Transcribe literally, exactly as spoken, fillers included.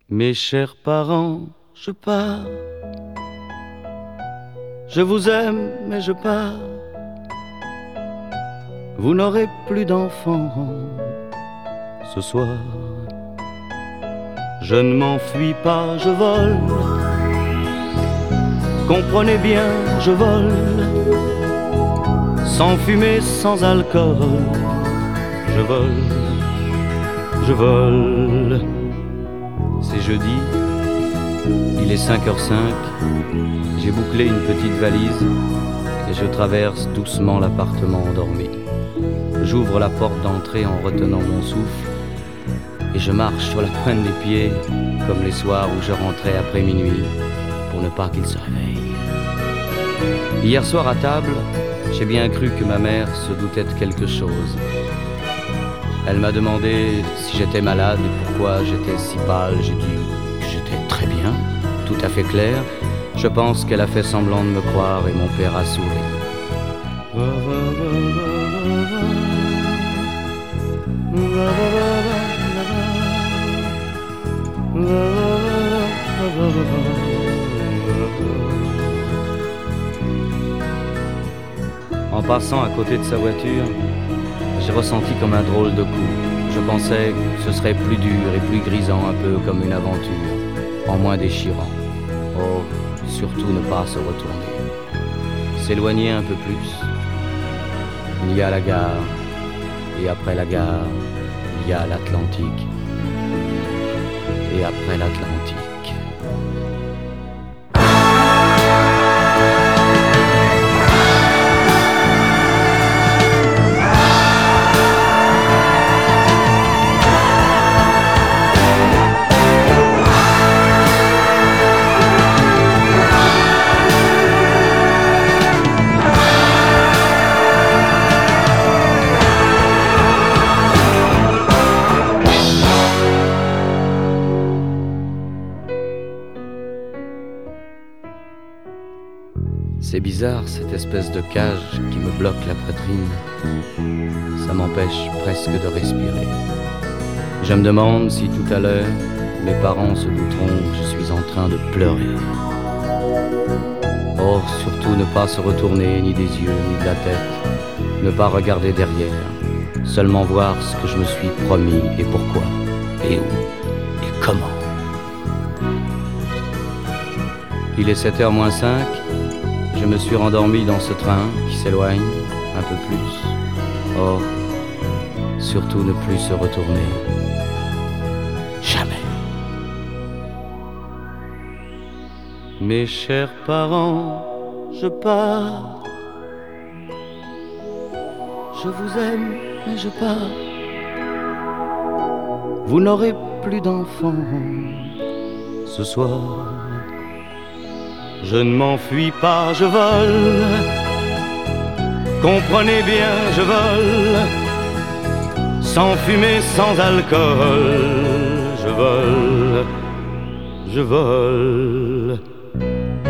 Mes chers parents, je pars. Je vous aime, mais je pars. Vous n'aurez plus d'enfants ce soir. Je ne m'enfuis pas, je vole. Comprenez bien, je vole. Sans fumée, sans alcool. Je vole, je vole. C'est jeudi, il est cinq heures cinq. J'ai bouclé une petite valise et je traverse doucement l'appartement endormi. J'ouvre la porte d'entrée en retenant mon souffle et je marche sur la pointe des pieds comme les soirs où je rentrais après minuit pour ne pas qu'il se réveille. Hier soir à table, j'ai bien cru que ma mère se doutait de quelque chose. Elle m'a demandé si j'étais malade et pourquoi j'étais si pâle. J'ai dit que j'étais très bien, tout à fait clair. Je pense qu'elle a fait semblant de me croire et mon père a souri. En passant à côté de sa voiture, j'ai ressenti comme un drôle de coup. Je pensais que ce serait plus dur et plus grisant, un peu comme une aventure, en moins déchirant. Oh, surtout ne pas se retourner. S'éloigner un peu plus. Il y a la gare, et après la gare, il y a l'Atlantique. Et après l'Atlantique. C'est bizarre, cette espèce de cage qui me bloque la poitrine. Ça m'empêche presque de respirer. Je me demande si tout à l'heure, mes parents se douteront que je suis en train de pleurer. Oh, surtout ne pas se retourner ni des yeux, ni de la tête. Ne pas regarder derrière. Seulement voir ce que je me suis promis et pourquoi, et où, et comment. Il est sept heures moins cinq. Je me suis rendormi dans ce train qui s'éloigne un peu plus. Or, surtout ne plus se retourner. Jamais. Mes chers parents, je pars. Je vous aime, mais je pars. Vous n'aurez plus d'enfants ce soir. Je ne m'enfuis pas, je vole. Comprenez bien, je vole. Sans fumée, sans alcool. Je vole, je vole.